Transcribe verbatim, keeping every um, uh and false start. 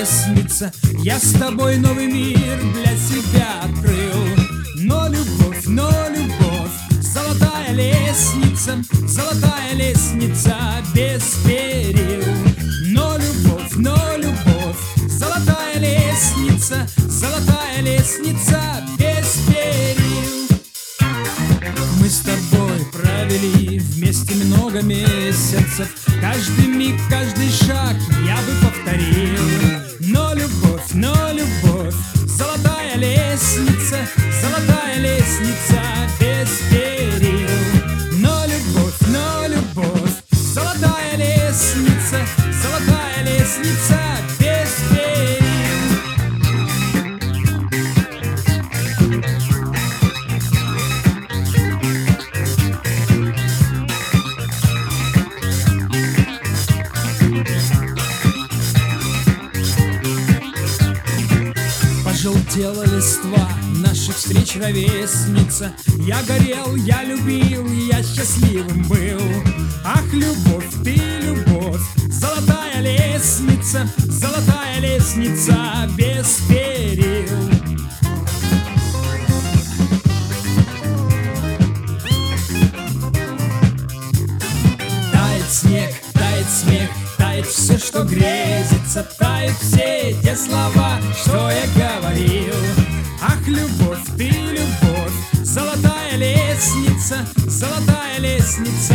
лестница. Я с тобой новый мир для себя открыл. Но любовь, но любовь, золотая лестница, золотая лестница без перил. Но любовь, но любовь, золотая лестница, золотая лестница без перил. Мы с тобой провели вместе много месяцев. Каждый миг, каждый шаг я бы повторил. Но любовь, но любовь, золотая лестница, золотая лестница без перил. Но любовь, но любовь, золотая лестница, золотая лестница без перил. Пожелтела листва наших встреч, ровесница. Я горел, я любил, я счастливым был. Ах, любовь, ты любовь, золотая лестница, золотая лестница без перил. Тает снег, тает смех, тает все, что грезится, тают все те слова, что я говорил. Ах, любовь, ты любовь, золотая лестница, золотая лестница